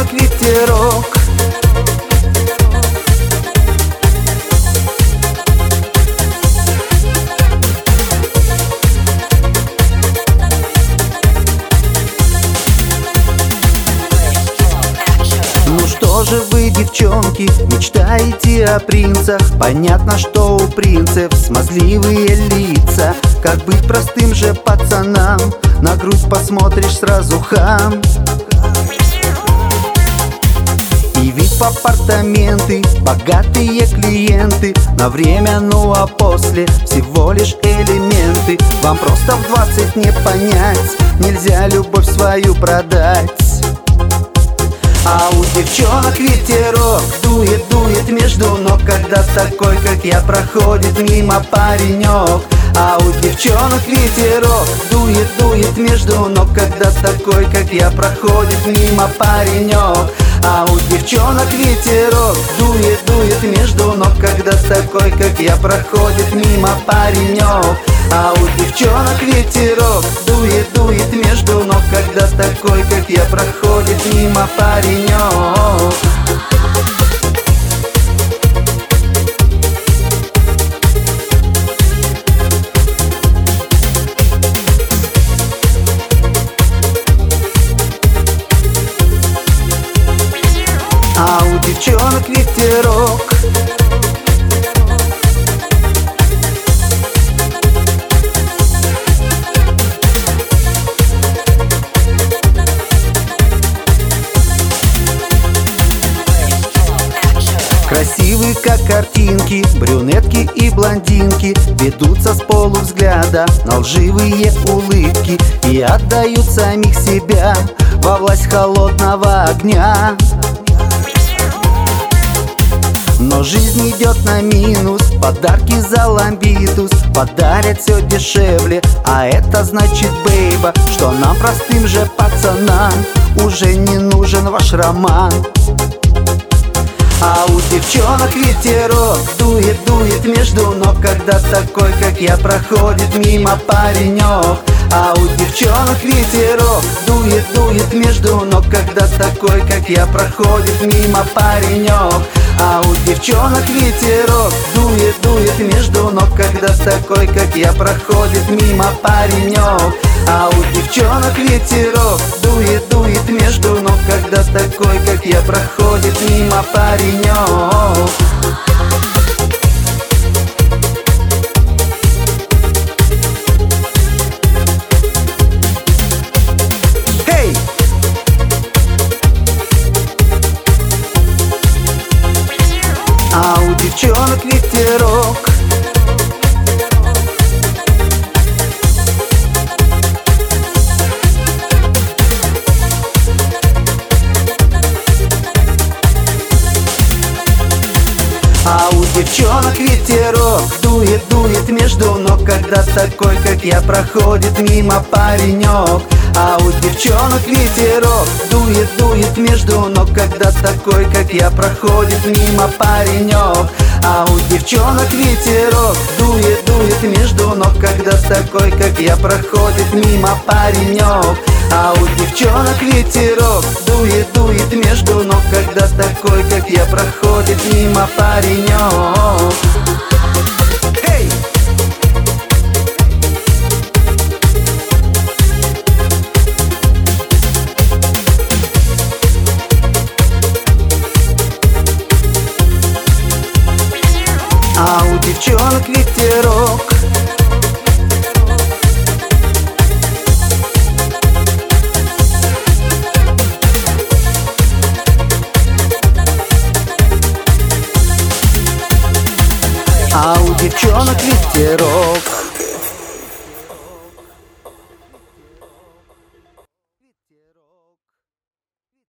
девчонок ветерок. Ну что же вы, девчонки, мечтаете о принцах? Понятно, что у принцев смазливые лица. Как быть простым же пацанам? На грудь посмотришь, сразу хам. И вид в апартаменты, богатые клиенты. На время, ну а после всего лишь элементы. Вам просто в 20 не понять, нельзя любовь свою продать. А у девчонок ветерок дует, дует между ног, когда такой, как я, проходит мимо паренек. А у девчонок ветерок дует, дует между ног, когда такой, как я, проходит мимо паренек. А у девчонок ветерок дует, дует между ног, когда такой, как я, проходит мимо паренек. А у девчонок ветерок дует, дует между ног, когда такой, как я, проходит мимо паренек. А у девчонок ветерок. Красивые, как картинки, брюнетки и блондинки ведутся с полувзгляда на лживые улыбки и отдают самих себя во власть холодного огня. Но жизнь идет на минус, подарки за ламбитус подарят все дешевле, а это значит, бейба, что нам, простым же пацанам, уже не нужен ваш роман. А у девчонок ветерок дует, дует между ног, когда такой, как я, проходит мимо паренек. А у девчонок ветерок дует, дует между ног, когда такой, как я, проходит мимо паренек. А у девчонок ветерок дует, дует между ног, когда такой, как я, проходит мимо паренек. А у девчонок ветерок дует, дует между ног, когда такой, как я, проходит мимо паренек. Hey! А у девчонок ветерок. А у девчонок ветерок дует, дует между ног, когда такой, как я, проходит мимо паренек. А у девчонок ветерок дует, дует между ног, когда такой, как я, проходит мимо паренек. А у девчонок ветерок дует, дует между ног, когда такой, как я, проходит мимо паренек. А у девчонок ветерок дует, дует между ног, когда такой, как я, проходит мимо паренек. Hey! А у девчонок ветерок. А у девчонок ветерок.